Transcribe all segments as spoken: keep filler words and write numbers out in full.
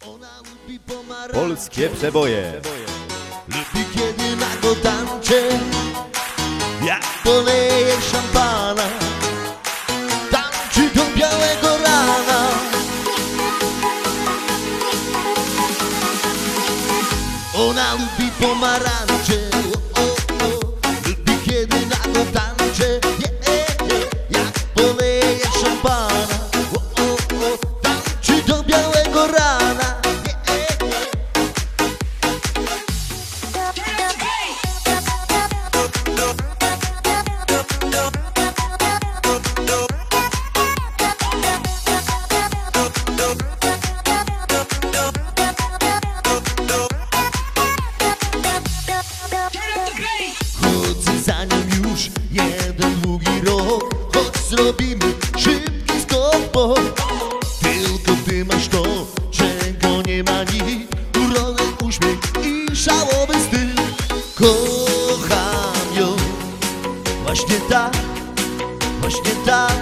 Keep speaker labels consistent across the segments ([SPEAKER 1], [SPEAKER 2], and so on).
[SPEAKER 1] Polskie przeboje.
[SPEAKER 2] Lubi kiedy nago tańczę, jak poleje szampana, tańczy do białego rana. Ona lubi pomarańcze, o, o, o. Lubi kiedy nago tańczę, je, je, je, jak poleje szampana, o, o, o. Tańczy do białego rana. Chodzę za nią już jeden długi rok, choć zrobimy szybki skok, bo tylko ty masz to, czego nie ma nikt. Urodę, uśmiech i żałoby styl. Kocham ją, właśnie tak, właśnie tak.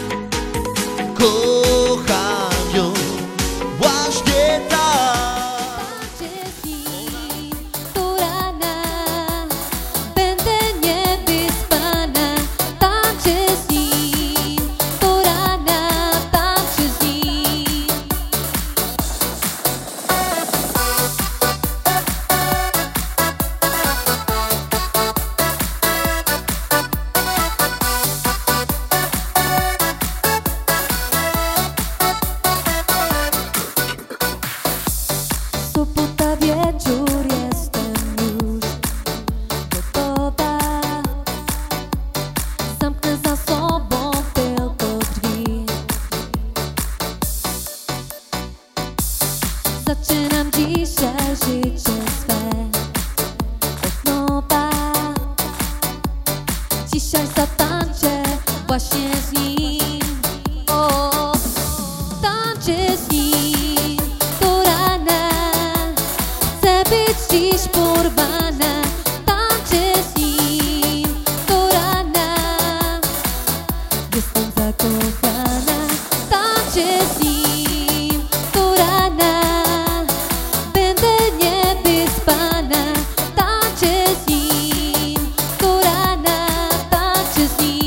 [SPEAKER 2] Kocham ją, właśnie tak.
[SPEAKER 3] Sobota wieczór, jestem już gotowa. Zamknę za sobą tylko drzwi. Zaczynam dzisiaj życie swe od nowa. Dzisiaj zatańczę właśnie z nim. O, tańczę z nim do rana. Chcę być dziś porwana, tańczę z nim do rana. Jestem zakochana, tańczę z nim do rana. Będę niewyspana, tańczę z nim do rana, tańczę z nim.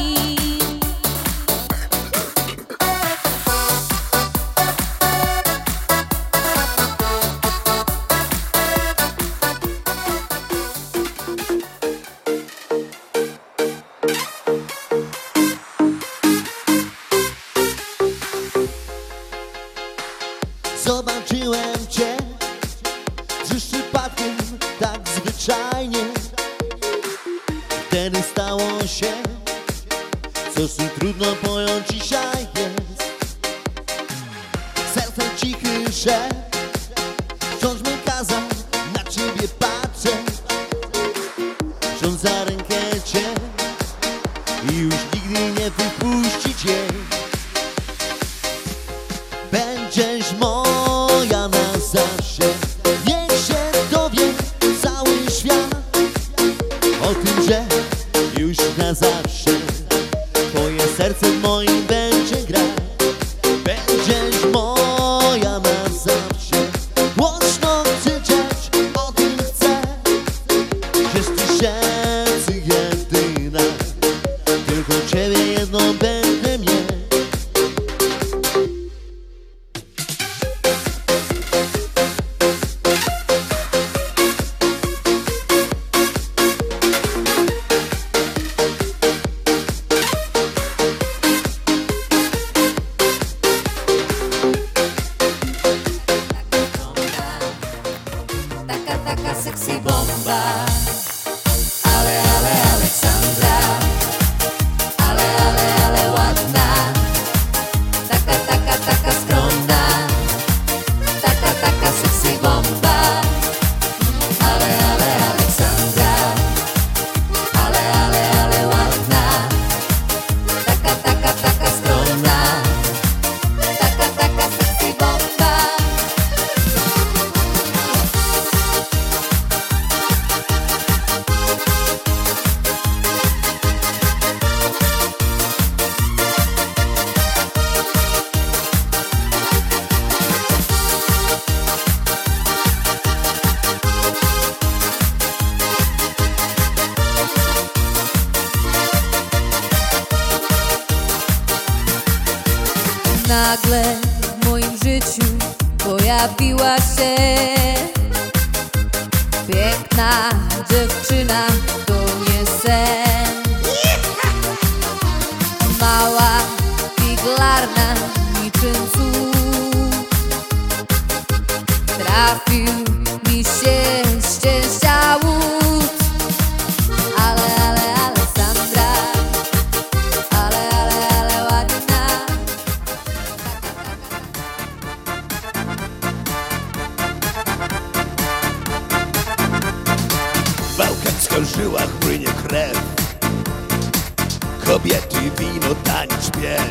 [SPEAKER 2] Zobaczyłem cię z przypadkiem, tak zwyczajnie. Wtedy stało się coś, co trudno pojąć dzisiaj jest. Serce cichy szep wciąż mi kazał na ciebie patrzeć. Wziąć za rękę cię i już nigdy nie wypuścić jej. Będziesz moja na zawsze, niech się dowie cały świat o tym, że już na zawsze twoje serce w moim będzie grać. Będziesz moja na zawsze, głośno krzyczeć o tym chcę. Jest tysięcy jedyna, tylko ciebie jedną będę mieć.
[SPEAKER 3] W moim życiu pojawiła się piękna dziewczyna, to nie sen. Mała, figlarna, niczym cud. Trafił mi się szczęścia łód. Ale, ale, ale Sandra, ale, ale, ale ładna.
[SPEAKER 2] W bałkańskich żyłach płynie krew, kobiety, wino, tańcz, śpiew.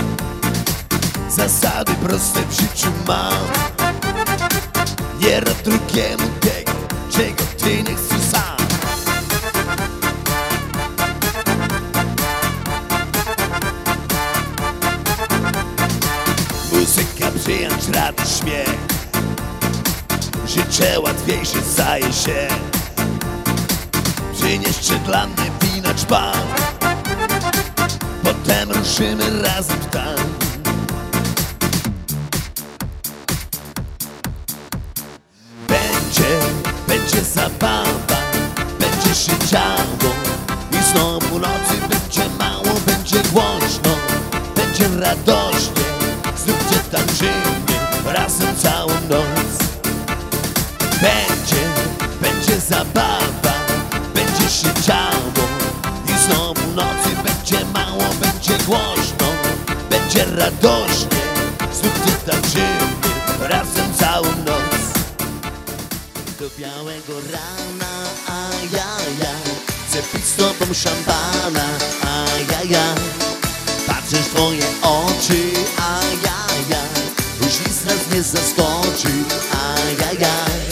[SPEAKER 2] Zasady proste w życiu mam. Nie rób drugiemu tego, czego ty nie chcesz sam. Muzyka, przyjęć, radość, śmiech. Życie łatwiejsze staje się. Przynieście dla mnie wina czpan, potem ruszymy razem w tam. Będzie, będzie zabawa, będzie się działo i znowu nocy będzie mało, będzie głośno, będzie radośnie. Znów tańczymy razem całą noc. Będzie, będzie zabawa, będzie się działo i znowu nocy będzie mało, będzie głośno, będzie radośnie. Znów tańczymy razem całą noc. Do białego rana, ajajaj, chcę pić z tobą szampana, ajajaj. Patrzę w twoje oczy, ajajaj, już nic nas nie zaskoczy, ajajaj.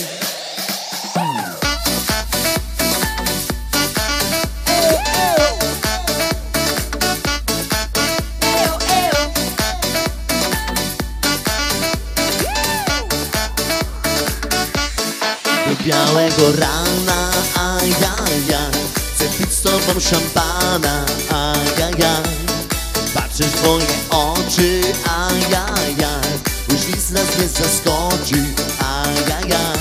[SPEAKER 2] Do białego rana, ajajaj, chcę pić z tobą szampana, ajajaj. Patrzę w twoje oczy, ajajaj, już nic nas nie zaskoczy, ajajaj.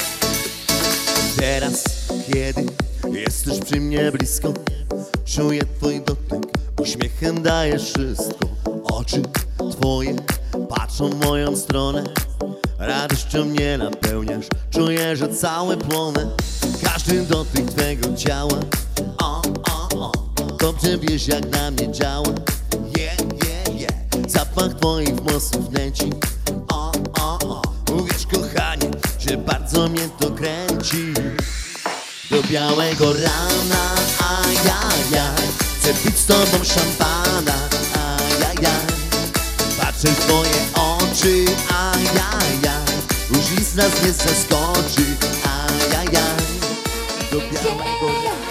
[SPEAKER 2] Teraz, kiedy jesteś przy mnie blisko, czuję twój dotyk, uśmiechem dajesz wszystko. Oczy twoje patrzą w moją stronę, radością mnie napełniasz, czuję, że całe płonę. Każdy dotyk twego ciała, o, o, o, dobrze wiesz jak na mnie działa. Yeah, yeah, yeah, zapach twoich włosów nęci, o, o, o, uwierz kochanie, że bardzo mnie to kręci. Do białego rana, ajajaj, chcę pić z tobą szampana, ajajaj. Patrzę w twoje oczy, ajajaj, już nic nas nie zaskoczy, ajajaj. Do białego rana.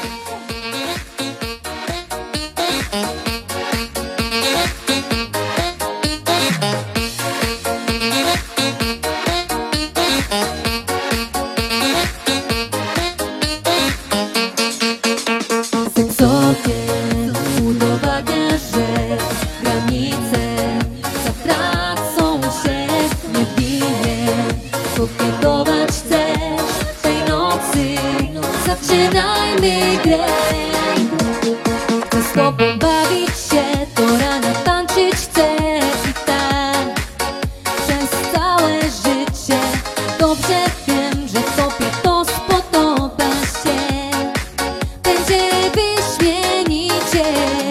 [SPEAKER 3] Seksownie udowadniasz, że granice zatracą się. Niewinnie koketować chcesz tej nocy, zaczynajmy grę. Chcę z tobą bawić się, do rana tańczyć chcę i tak przez całe życie. Dobrze wiem, że tobie to spodoba się. Będzie wyśmienicie,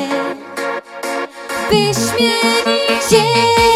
[SPEAKER 3] wyśmienicie.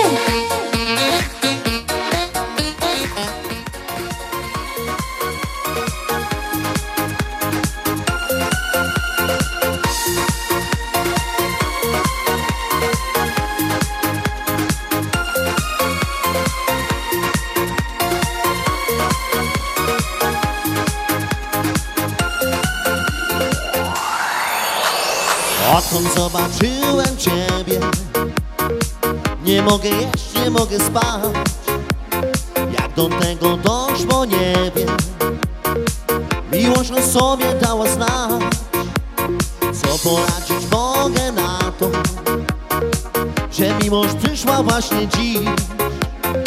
[SPEAKER 2] Odkąd zobaczyłem ciebie, nie mogę jeść, nie mogę spać. Jak do tego doszło, nie wiem. Miłość o sobie dała znać. Co poradzić mogę na to, że miłość przyszła właśnie dziś.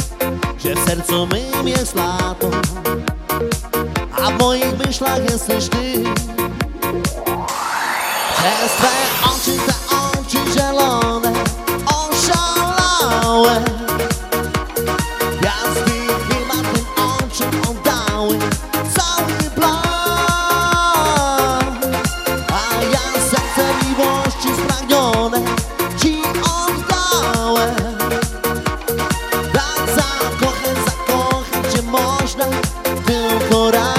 [SPEAKER 2] że w sercu mym jest lato, a w moich myślach jesteś ty. Przez twe oczy, te oczy zielone, oszalałe. Gwiazdy chyba tym oczom oddały cały plan, a ja serce miłości spragnione ci oddałem. Tak zakochać, zakochać cię można tylko raz.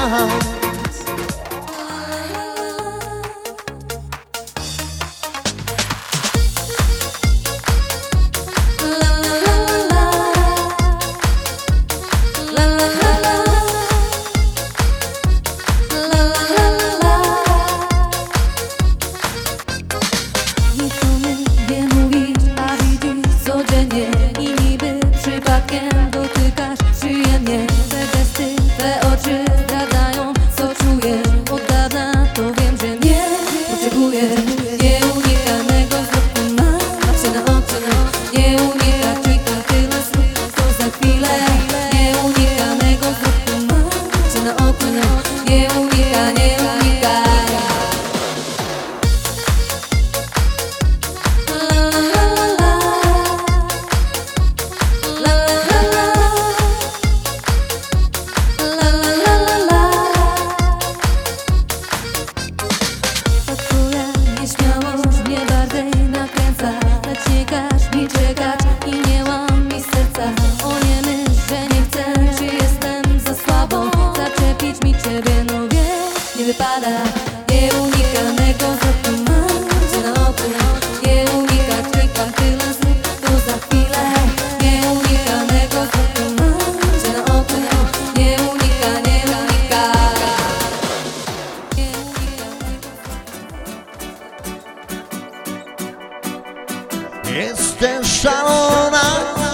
[SPEAKER 2] Jestem szalona.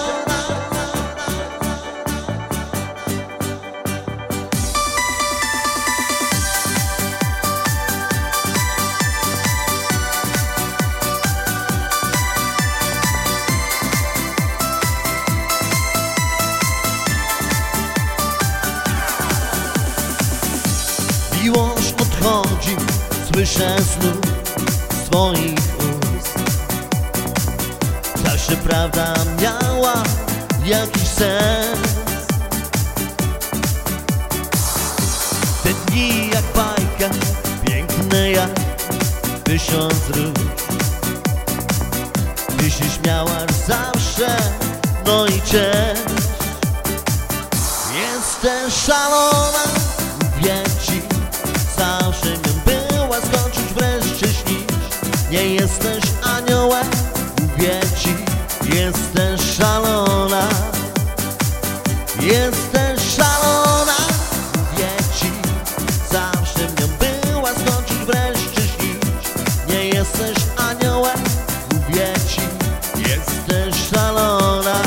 [SPEAKER 2] Miłość odchodzi, słyszę znów swoich ust. Zawsze prawda miała jakiś sens. Te dni jak bajka, piękne jak tysiąc róż. Ty się śmiałaś zawsze, no i cześć. Jesteś szalona, mówię ci, zawsze nią była, skończyć wreszcie śnisz. Nie jesteś aniołem, mówię ci, jesteś szalona. Jesteś szalona, mówię ci, zawsze nią była, skończyć wreszcie śnisz. Nie jesteś aniołem, mówię ci, jesteś szalona.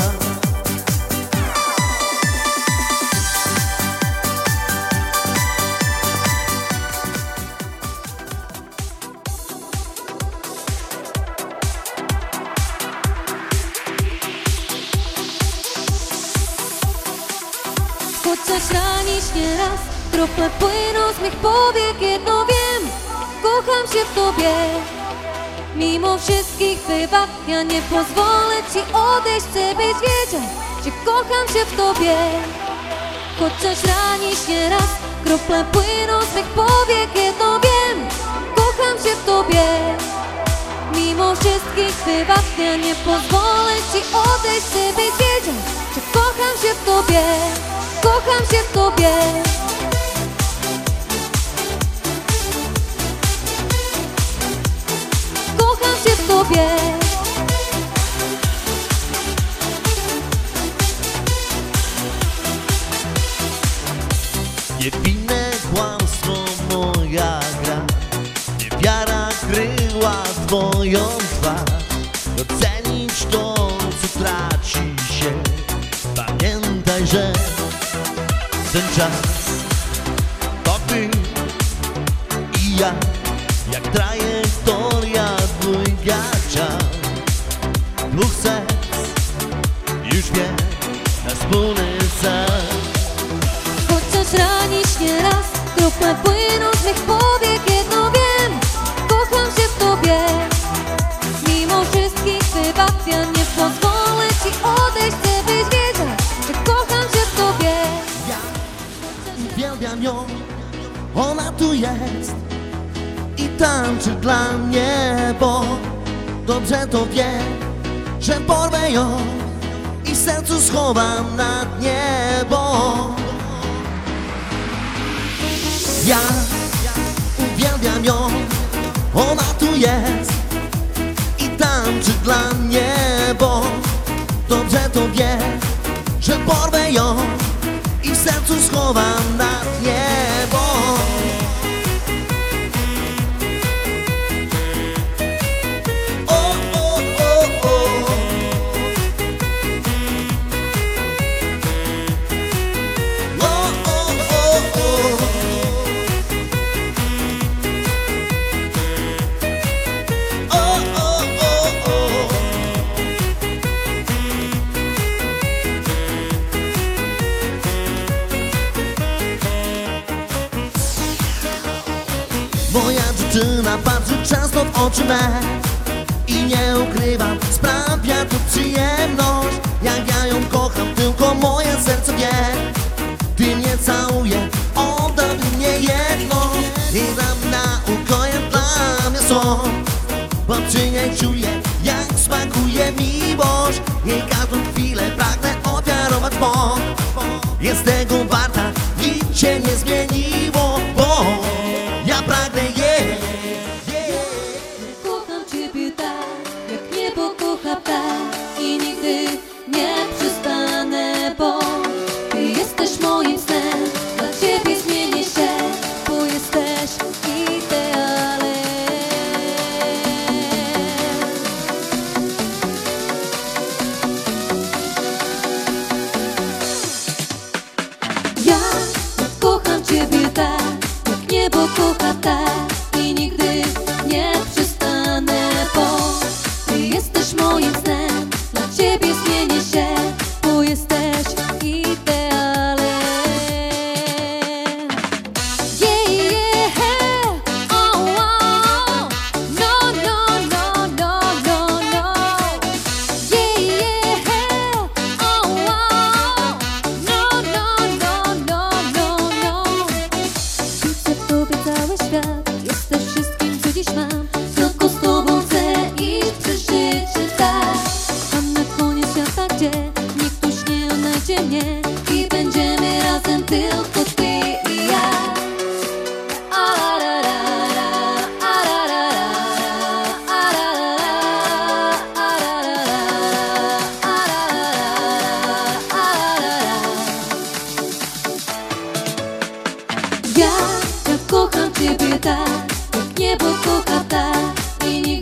[SPEAKER 3] Chociaż ranisz nieraz, krople płyną z mych powiek. Jedno wiem, kocham się w tobie. Mimo wszystkich wybaw, ja nie pozwolę ci odejść. Chcę byś wiedział, że kocham się w tobie. Chociaż ranisz nieraz, krople płyną z mych powiek. Jedno wiem, kocham się w tobie. Mimo wszystkich wybaw, ja nie pozwolę ci odejść. Chcę byś wiedział, że kocham się w tobie. Kocham się w tobie. Kocham się w tobie.
[SPEAKER 2] Niewinne kłamstwo moja gra, niewiara kryła twoją twarz. Docenić to, co traci się. Pamiętaj, że ten czas to ty i ja, jak trajektoria dwójka ciał. Dwóch serc już wie na wspólny cel.
[SPEAKER 3] krople płyną z mych powiek. Jedno wiem, kocham się w tobie. Mimo wszystkich wybaw ja nie pozwolę ci odejść. Chcę byś wiedział, że kocham się w tobie.
[SPEAKER 2] Ja uwielbiam ją, ona tu jest i tańczy dla mnie, bo dobrze to wie, że porwę ją i w sercu schowam na dnie, bo ja uwielbiam ją, ona tu jest i tańczy dla mnie, bo dobrze to wie, że porwę ją i w sercu schowam na dnie, bo o, o, o, o. O, o, o, o. O, o, o, o. Moja dziewczyna patrzy często w oczy me i nie ukrywam, sprawia to przyjemność. Jak ja ją kocham, tylko moje serce wie. Gdy mnie całuje, oddałby mnie jedno i dam na ukojem dla mnie są. Bo przy niej czuję, jak smakuje miłość. Jej każdą chwilę pragnę ofiarować, bo jest tego warta, nic się nie zmieniło, bo ja pragnę jej.
[SPEAKER 3] Kocham ciebie tak, jak niebo kocha ptak i nigdy nie przestanę, bo ty jesteś moim snem. Dla ciebie zmienię się, bo jesteś idealem. Ja kocham ciebie tak, jak niebo kocha ptak i nigdy nie przestanę, bo ty jesteś moim snem. Dla ciebie zmienię się, bo jesteś idealem. Yeah, yeah, oh, oh. No, no, no, no, no, no. Yeah, yeah, oh, oh. No, no, no, no, no, no. Widzę w tobie cały świat, jesteś wszystkim, co dziś mam. Tylko z tobą chcę iść przez życie tak. Tam na koniec świata, gdzie nikt już nie odnajdzie mnie i będziemy razem tylko ty i ja. Ararara, ararara, ararara, ararara, ararara, ararara. Ja, ja kocham ciebie tak, jak niebo kocha ptak i